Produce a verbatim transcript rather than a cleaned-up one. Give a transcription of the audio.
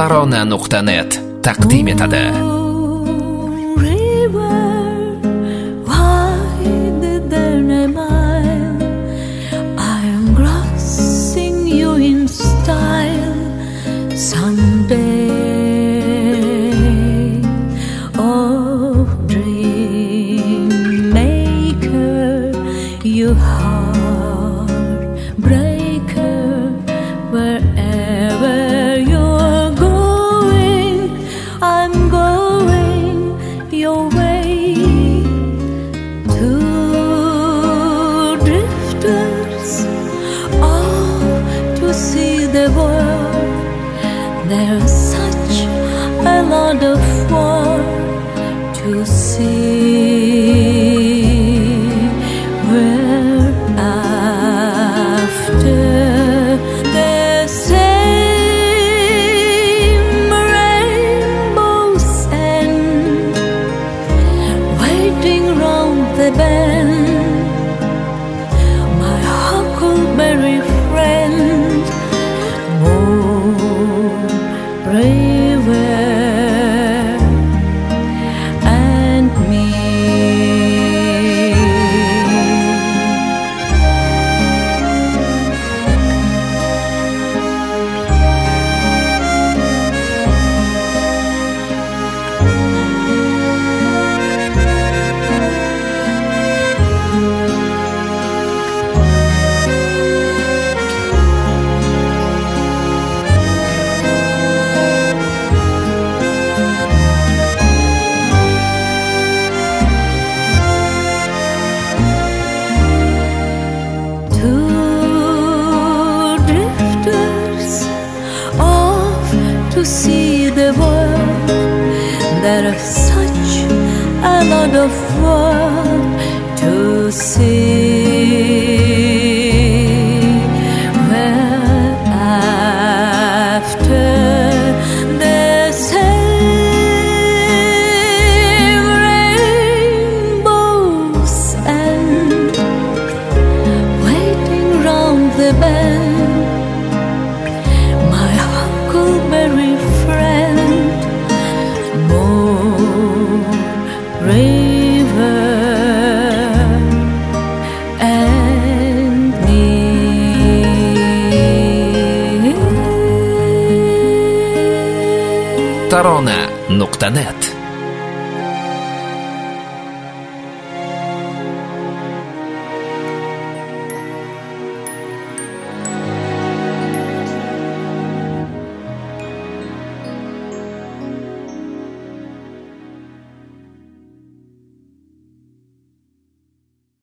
tarona nuqta net taqdim etadi. There's such a lot of world to see. Where after the same rainbows end, waiting round the bend, my huckleberry friend, more braver and me. To see the world, there's such a lot of world to see. Where after the same rainbows end, waiting round the bend, my huckleberry friend, more braver and me. tarona nuqta net